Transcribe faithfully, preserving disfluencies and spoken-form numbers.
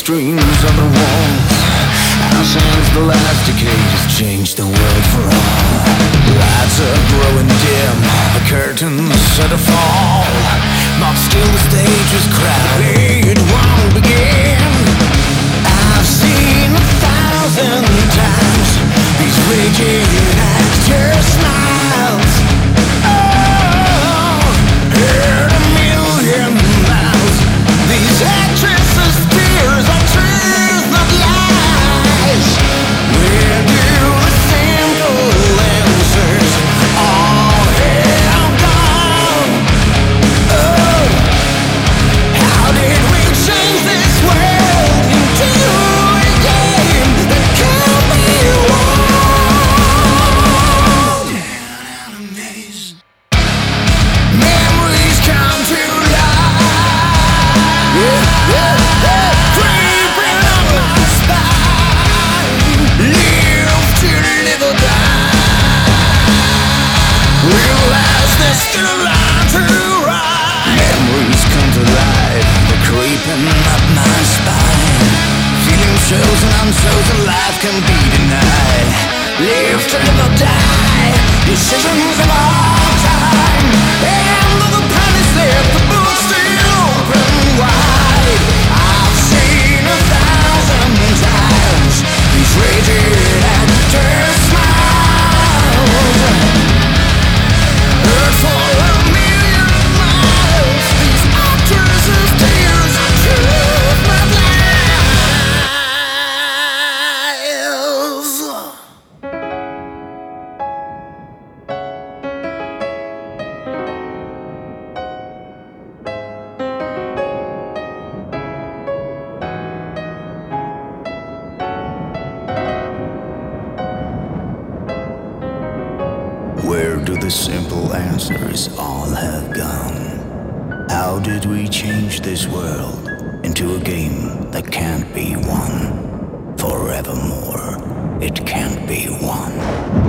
streams on the walls. How since the last decade has changed the world for all. Lights are growing dim, the curtains set to fall, but still the stage is crowded. It won't begin. I've seen a thousand times these raging actors' smiles. Oh, heard a million miles. These actresses' tears are truth, not lies. Where do the simple answers all have gone? Oh, how did we change this world into a game that can't be won? Enemies. Memories come to life. Yeah, yeah, yeah. Creeping up my spine. Live to live or die. Realize there's still a line to ride. Memories come to life. They're creeping up my spine. Feeling chosen, unchosen, life can be denied. Live to live or die. Decisions of all time. And though the pen is there, the book's still open wide. I've seen a thousand times these raging actors' smiles. Heard for a million miles these actresses' tears, truth, not lies. Where do the simple answers all have gone? How did we change this world into a game that can't be won? Forevermore, it can't be won.